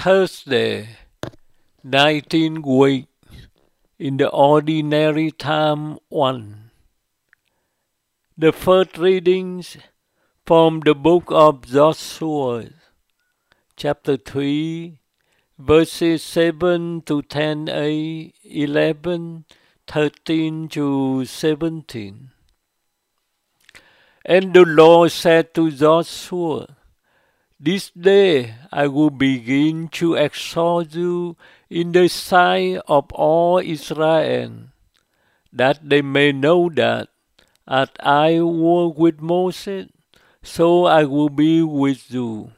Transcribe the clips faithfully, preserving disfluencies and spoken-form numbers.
Thursday, nineteenth week in the Ordinary Time one. The first readings from the book of Joshua, chapter three, verses seven to ten a, eleven, thirteen to seventeen. And the Lord said to Joshua, "This day I will begin to exalt you in the sight of all Israel, that they may know that as I was with Moses, so I will be with you.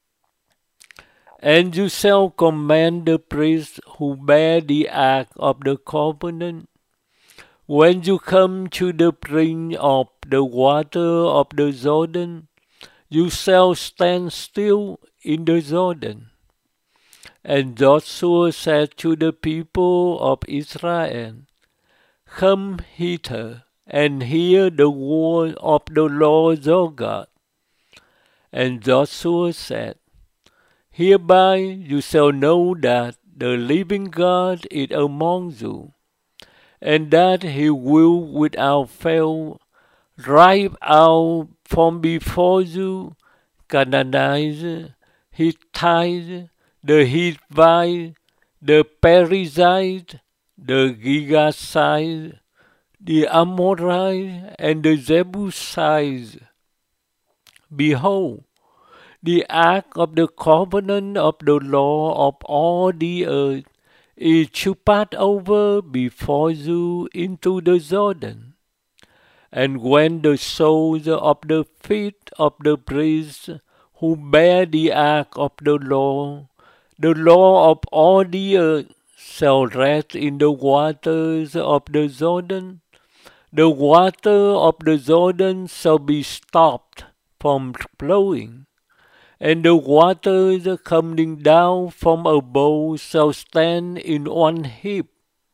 And you shall command the priests who bear the ark of the covenant, when you come to the brink of the water of the Jordan, you shall stand still in the Jordan." And Joshua said to the people of Israel, "Come hither and hear the word of the Lord your God." And Joshua said, "Hereby you shall know that the living God is among you, and that he will without fail drive out from before you Canaanites, Hittites, the Hivites, the Perizzites, the Girgashites, the Amorites, and the Jebusites. Behold, the ark of the covenant of the Lord of all the earth is to pass over before you into the Jordan. And when the soles of the feet of the priests who bear the ark of the Lord, the Lord of all the earth, shall rest in the waters of the Jordan, the water of the Jordan shall be stopped from flowing, and the waters coming down from above shall stand in one heap.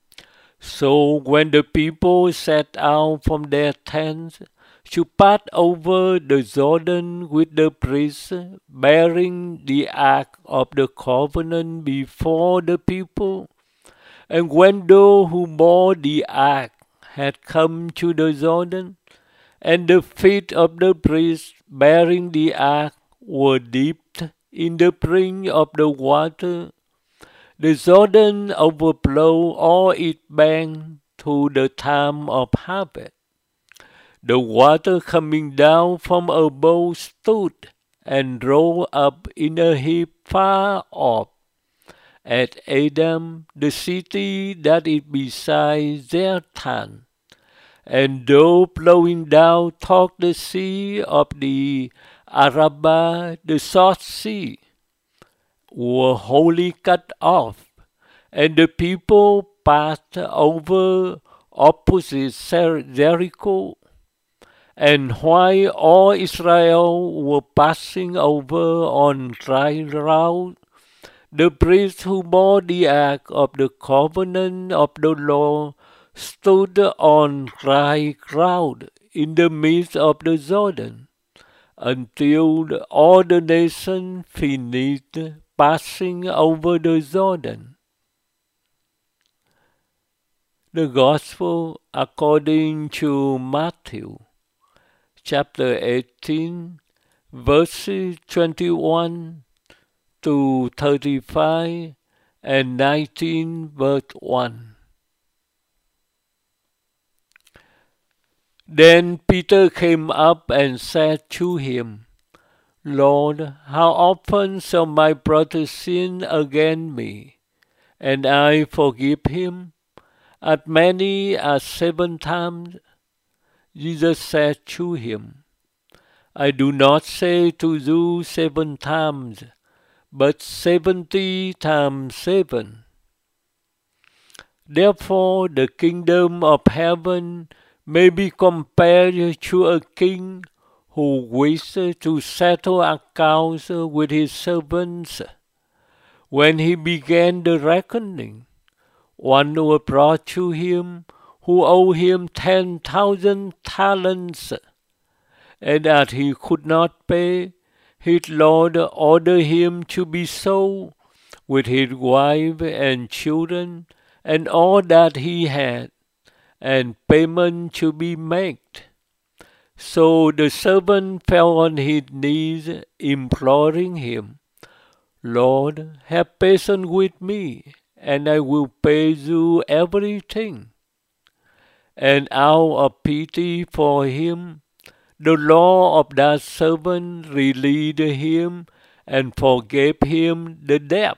So when the people set out from their tents to pass over the Jordan with the priests bearing the ark of the covenant before the people, and when those who bore the ark had come to the Jordan, and the feet of the priests bearing the ark were dipped in the brink of the water, the Jordan overflowed all its banks to the time of harvest. The water coming down from above stood and rolled up in a heap far off at Adam, the city that is beside Zertan. And those flowing down toward the sea of the Arabah, the South Sea, were wholly cut off, and the people passed over opposite Jericho. And while all Israel were passing over on dry ground, the priests who bore the ark of the covenant of the Lord stood on dry ground in the midst of the Jordan, until all the nation finished passing over the Jordan. The Gospel according to Matthew, chapter eighteen, verses twenty-one to thirty-five, and nineteen, verse one. Then Peter came up and said to him, "Lord, how often shall my brother sin against me, and I forgive him? As many as seven times?" Jesus said to him, "I do not say to you seven times, but seventy times seven. Therefore the kingdom of heaven may be compared to a king who wished to settle accounts with his servants. When he began the reckoning, one was brought to him who owed him ten thousand talents, and as he could not pay, his lord ordered him to be sold, with his wife and children, and all that he had, and payment to be made. So the servant fell on his knees, imploring him, Lord, have patience with me, and I will pay you everything. And out of pity for him, the Lord of that servant released him and forgave him the debt.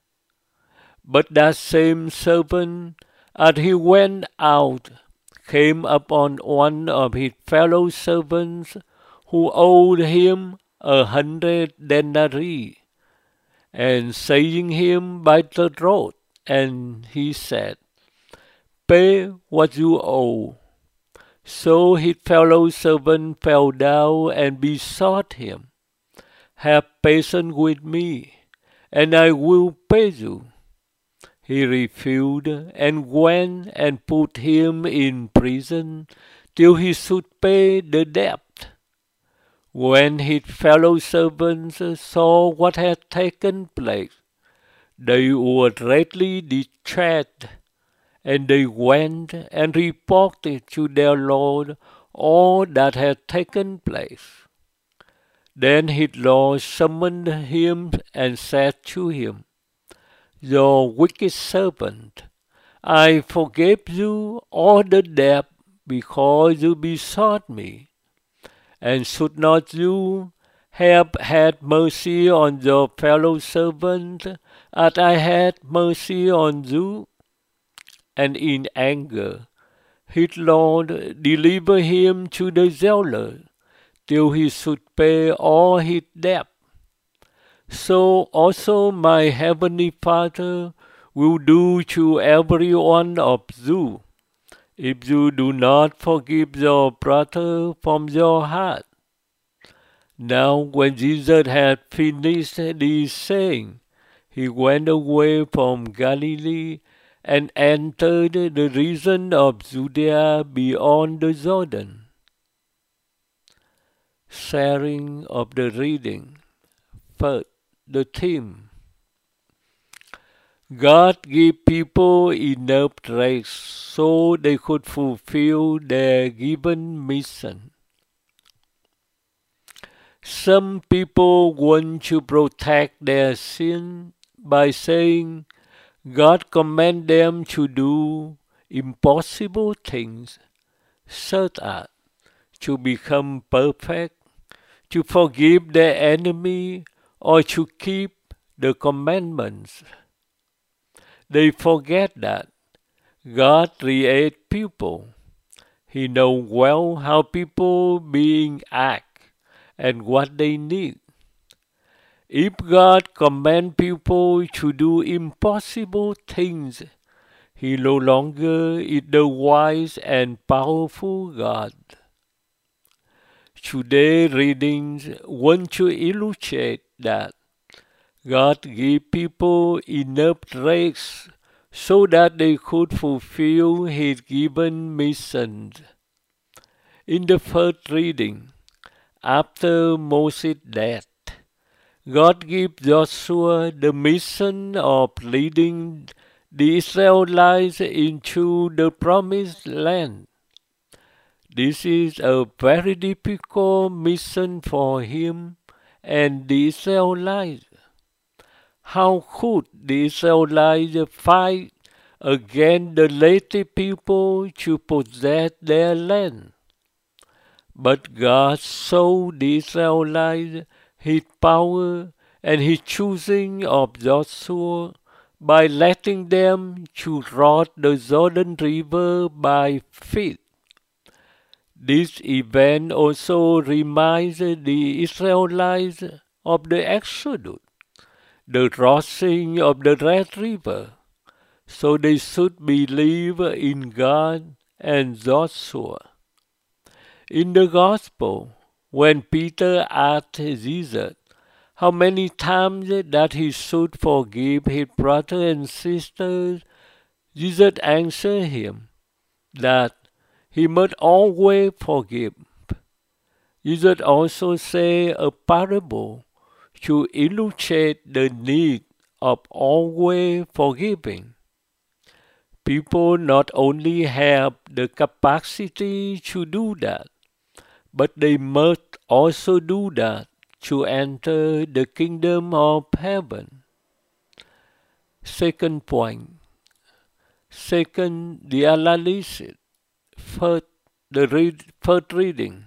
But that same servant, as he went out, came upon one of his fellow servants who owed him a hundred denarii, and seizing him by the throat, and he said, Pay what you owe. So his fellow servant fell down and besought him, Have patience with me, and I will pay you. He refused, and went and put him in prison till he should pay the debt. When his fellow servants saw what had taken place, they were greatly distressed, and they went and reported to their lord all that had taken place. Then his lord summoned him and said to him, Your wicked servant, I forgave you all the debt because you besought me. And should not you have had mercy on your fellow servant as I had mercy on you? And in anger, his lord delivered him to the jailer till he should pay all his debt. So also my heavenly Father will do to every one of you, if you do not forgive your brother from your heart. Now when Jesus had finished these sayings, he went away from Galilee and entered the region of Judea beyond the Jordan. Sharing of the reading. First, the theme. God gave people enough rest so they could fulfill their given mission. Some people want to protect their sin by saying God commands them to do impossible things, such as to become perfect, to forgive their enemy, or to keep the commandments. They forget that God created people. He knows well how people beings act and what they need. If God commands people to do impossible things, He no longer is the wise and powerful God. Today's readings want to illustrate that God gave people enough rest so that they could fulfill His given mission. In the first reading, after Moses' death, God gave Joshua the mission of leading the Israelites into the promised land. This is a very difficult mission for him and the Israelites. How could the Israelites fight against the native people to possess their land? But God showed the Israelites His power and His choosing of Joshua by letting them to cross the Jordan River by feet. This event also reminds the Israelites of the Exodus, the crossing of the Red River, so they should believe in God and Joshua. In the Gospel, when Peter asked Jesus how many times that he should forgive his brothers and sisters, Jesus answered him that he must always forgive. Jesus also said a parable to illustrate the need of always forgiving. People not only have the capacity to do that, but they must also do that to enter the kingdom of heaven. Second point. Second, the analysis. First, the read, first reading.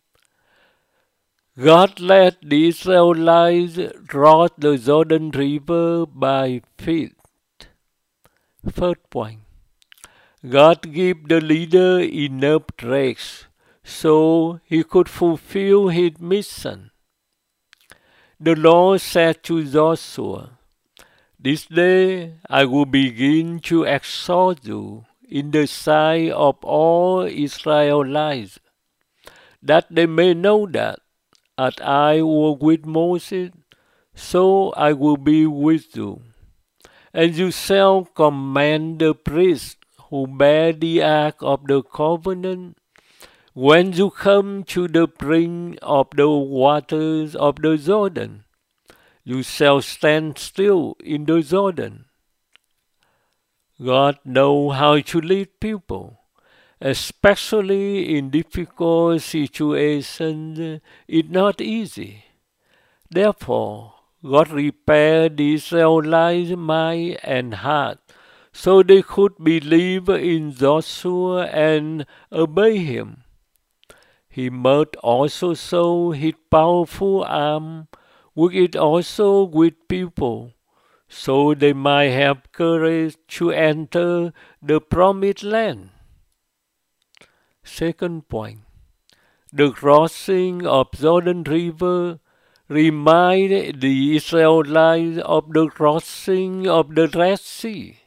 God let the Israelites cross the Jordan River by feet. First point. God gave the leader enough rest so he could fulfill his mission. The Lord said to Joshua, "This day I will begin to exalt you in the sight of all Israelites, that they may know that as I was with Moses, so I will be with you. And you shall command the priests who bear the ark of the covenant, when you come to the brink of the waters of the Jordan, you shall stand still in the Jordan." God knows how to lead people, especially in difficult situations. It's not easy. Therefore, God prepared the Israelites' mind and heart so they could believe in Joshua and obey him. He must also show his powerful arm with it also with people, so they might have courage to enter the promised land. Second point. The crossing of Jordan River reminded the Israelites of the crossing of the Red Sea.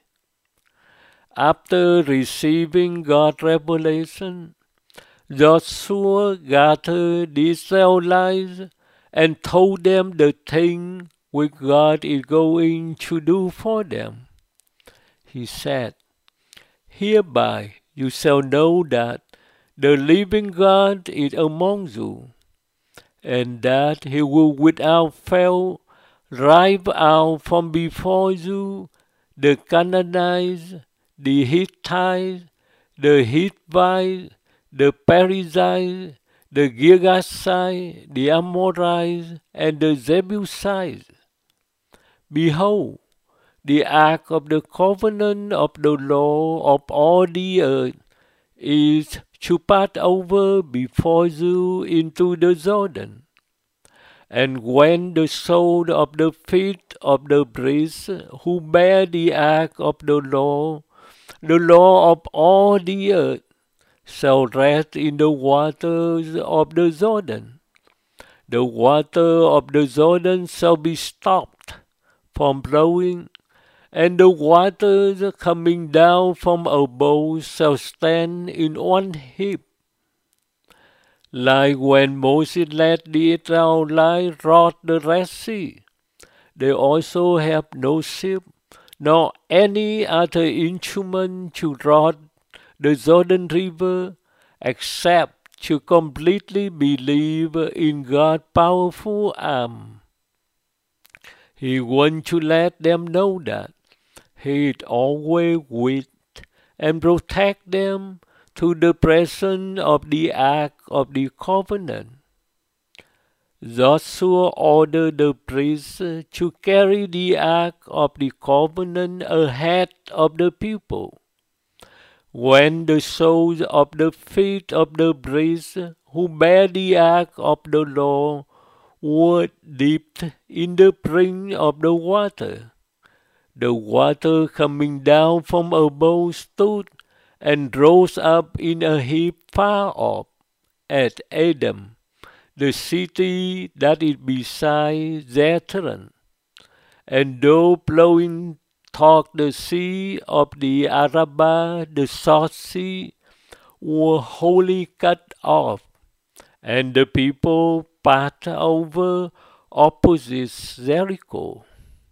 After receiving God's revelation, Joshua gathered the Israelites and told them the thing which God is going to do for them. He said, "Hereby you shall know that the living God is among you, and that he will without fail drive out from before you the Canaanites, the Hittites, the Hivites, the Perizzites, the Girgashites, the Amorites, and the Jebusites. Behold, the ark of the covenant of the Lord of all the earth is to pass over before you into the Jordan. And when the sole of the feet of the priests who bear the ark of the Lord, the Lord of all the earth, shall rest in the waters of the Jordan, the water of the Jordan shall be stopped from flowing, and the waters coming down from above shall stand in one heap. Like when Moses led the Israelites across the Red Sea, they also have no ship, nor any other instrument to cross the Jordan River, except to completely believe in God's powerful arm. He wants to let them know that He is always with and protect them to the presence of the Ark of the Covenant. Joshua ordered the priests to carry the Ark of the Covenant ahead of the people. When the soles of the feet of the priests who bear the ark of the Lord were dipped in the brink of the water, the water coming down from above stood and rose up in a heap far off at Edom, the city that is beside Zethron. And though plowing toward the sea of the Arabah, the South Sea, were wholly cut off, and the people passed over opposite Jericho.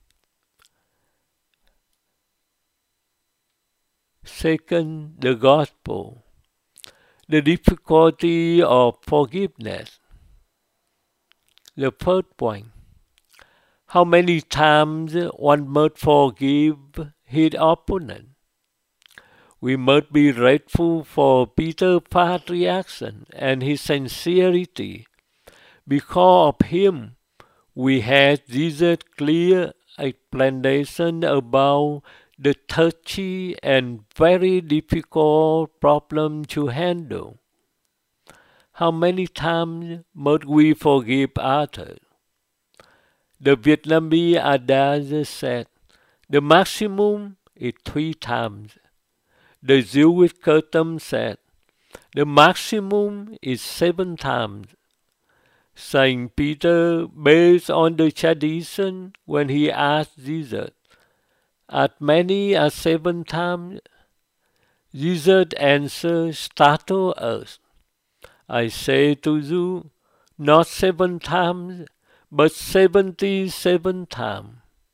Second, the gospel, the difficulty of forgiveness. The first point, How many times one must forgive his opponent? We must be grateful for Peter's fast reaction and his sincerity. Because of him, we had Jesus' clear explanation about the touchy and very difficult problem to handle. How many times must we forgive others? The Vietnamese adage said, the maximum is three times. The Jewish custom said, the maximum is seven times. Saint Peter, based on the tradition, when he asked Jesus, as many as seven times, Jesus' answer startled us. I say to you, not seven times, but seventy-seven times.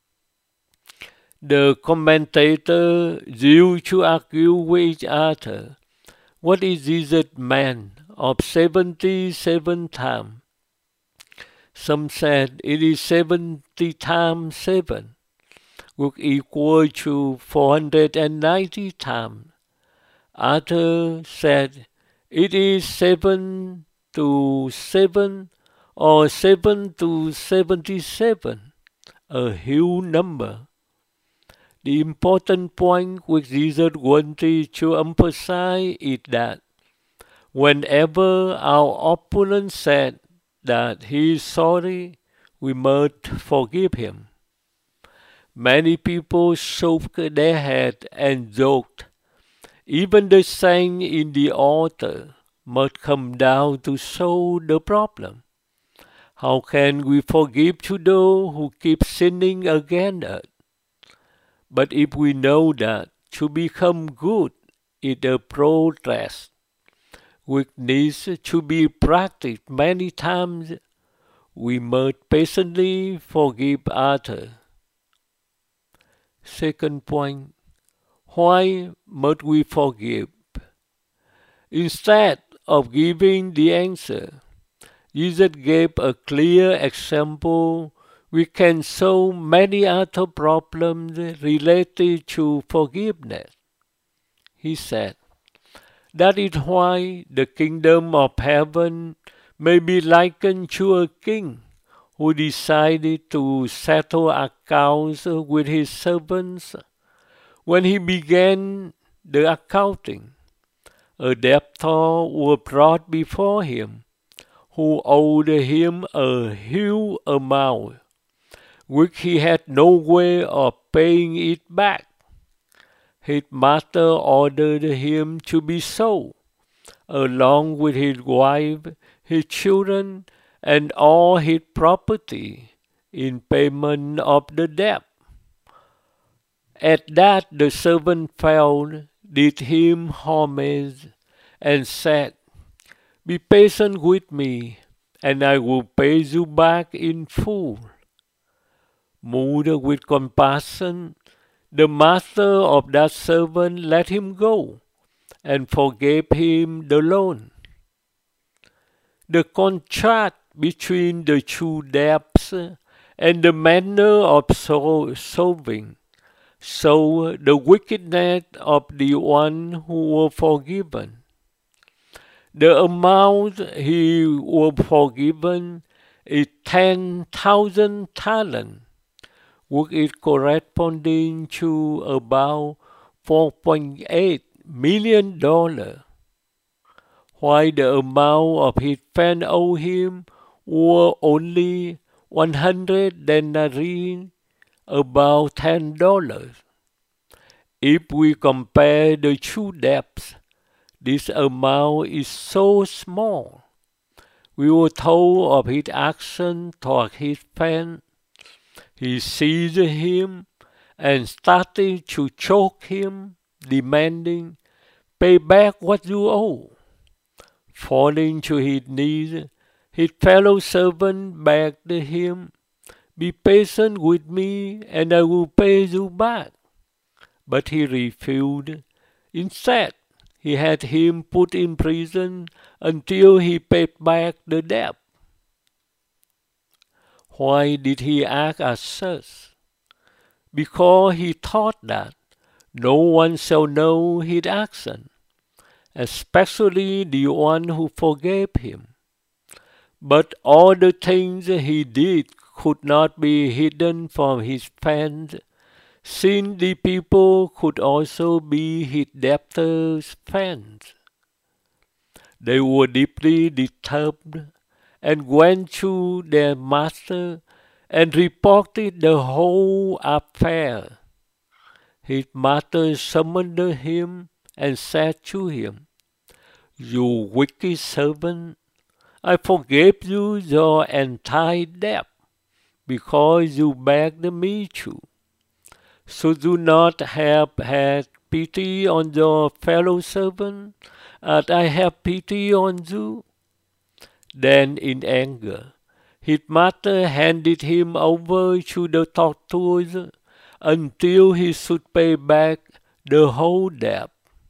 The commentators used to argue with each other. What is Jesus meant of seventy-seven times? Some said it is seventy times seven, which equal to four hundred ninety times. Others said it is seven to seven or seven to seventy-seven, a huge number. The important point which Jesus wanted to emphasize is that whenever our opponent said that he is sorry, we must forgive him. Many people shook their head and joked, even the saint in the altar must come down to solve the problem. How can we forgive to those who keep sinning against us? But if we know that to become good is a process which needs to be practiced many times, we must patiently forgive others. Second point, why must we forgive? Instead of giving the answer, Jesus gave a clear example. We can solve many other problems related to forgiveness. He said, that is why the kingdom of heaven may be likened to a king who decided to settle accounts with his servants. When he began the accounting, a debtor was brought before him who owed him a huge amount, which he had no way of paying it back. His master ordered him to be sold, along with his wife, his children, and all his property, in payment of the debt. At that the servant fell, did him homage, and said, be patient with me, and I will pay you back in full. Moved with compassion, the master of that servant let him go, and forgave him the loan. The contrast between the two debts and the manner of solving show the wickedness of the one who was forgiven. The amount he was forgiven is ten thousand talents, which is corresponding to about four point eight million dollars, while the amount of his friend owed him was only one hundred denarii, about ten dollars. If we compare the two debts, this amount is so small. We were told of his action toward his friend. He seized him and started to choke him, demanding, pay back what you owe. Falling to his knees, his fellow servant begged him, be patient with me and I will pay you back. But he refused. Instead, he had him put in prison until he paid back the debt. Why did he act as such? Because he thought that no one shall know his action, especially the one who forgave him. But all the things he did could not be hidden from his fans, since the people could also be his debtors' fans. They were deeply disturbed and went to their master and reported the whole affair. His master summoned him and said to him, "You wicked servant, I forgave you your entire debt, because you begged me to. Should you not have had pity on your fellow servant, as I have pity on you?" Then in anger, his master handed him over to the torturers until he should pay back the whole debt.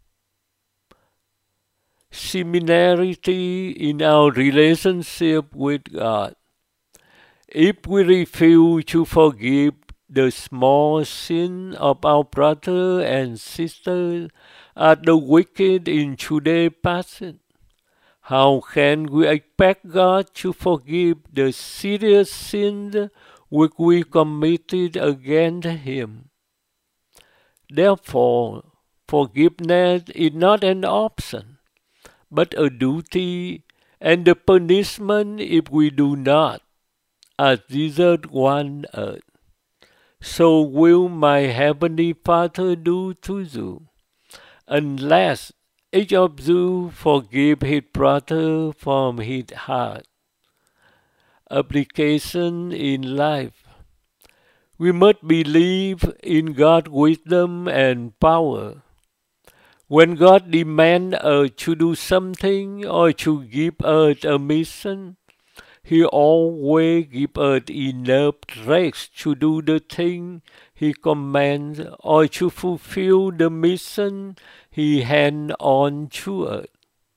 Similarity in our relationship with God. If we refuse to forgive the small sin of our brother and sister as the wicked in today's passage, how can we expect God to forgive the serious sins which we committed against Him? Therefore, forgiveness is not an option, but a duty, and the punishment if we do not, as Jesus warned us. So will my heavenly Father do to you, unless each of you forgive his brother from his heart. Application in life. We must believe in God's wisdom and power. When God demands us to do something or to give us a mission, He always gives us enough grace to do the thing He commands or to fulfill the mission He hands on to us.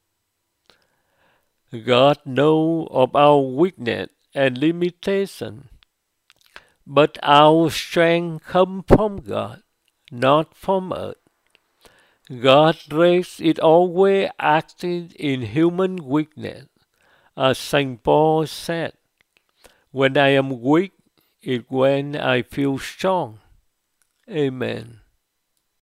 God knows of our weakness and limitation, but our strength comes from God, not from us. God's grace is always acting in human weakness. As Saint Paul said, "When I am weak, it's when I feel strong." Amen.